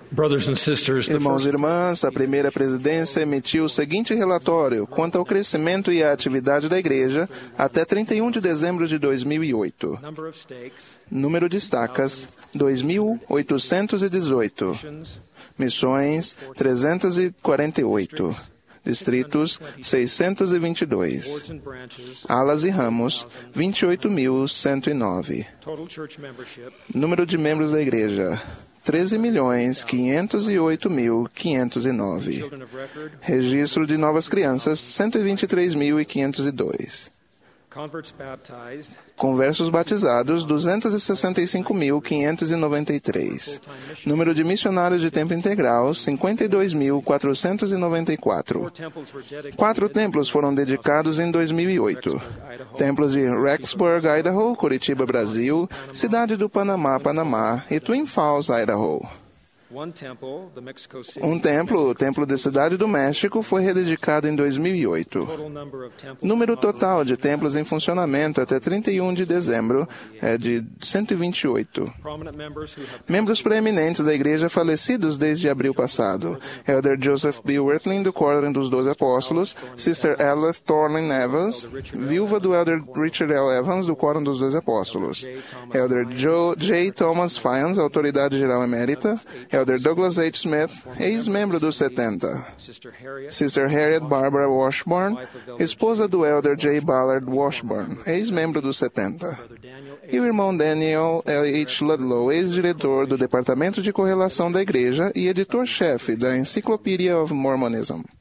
Brothers and sisters, the Irmãos e first irmãs, a primeira presidência emitiu o seguinte relatório quanto ao crescimento e à atividade da Igreja até 31 de dezembro de 2008. number of stakes, Número de estacas, 2.818. missions, Missões, 348. Distritos, 622. boards and branches, Alas e ramos, 28.109. total church membership, Número de membros da Igreja, 13.508.509. children of record, Registro de novas crianças, 123.502. converts baptized, Conversos batizados, 265.593. Número de missionários de tempo integral, 52.494. temples were dedicated, 4 templos foram dedicados em 2008. Templos de Rexburg, Idaho, Curitiba, Brasil, Cidade do Panamá, Panamá e Twin Falls, Idaho. one temple, the Mexico City, Um templo, o Templo da Cidade do México, foi rededicado em 2008. total number of temples, Número total de templos em funcionamento até 31 de dezembro é de 128. prominent members who have Membros preeminentes da Igreja falecidos desde abril passado. Elder Joseph B. Wirtling, do Quórum dos 12 Apóstolos. Sister Ella Thornton Evans, viúva do Elder Richard L. Evans, do Quórum dos 12 Apóstolos. Elder J. Thomas Fyans, autoridade geral emérita. Elder Douglas H. Smith, ex-membro dos 70. Sister Harriet, Sister Harriet Barbara Washburn, esposa do Elder J. Ballard Washburn, ex-membro dos 70. Brother Daniel E o irmão Daniel H. Ludlow, ex-diretor do Departamento de Correlação da Igreja e editor-chefe da Encyclopedia of Mormonism.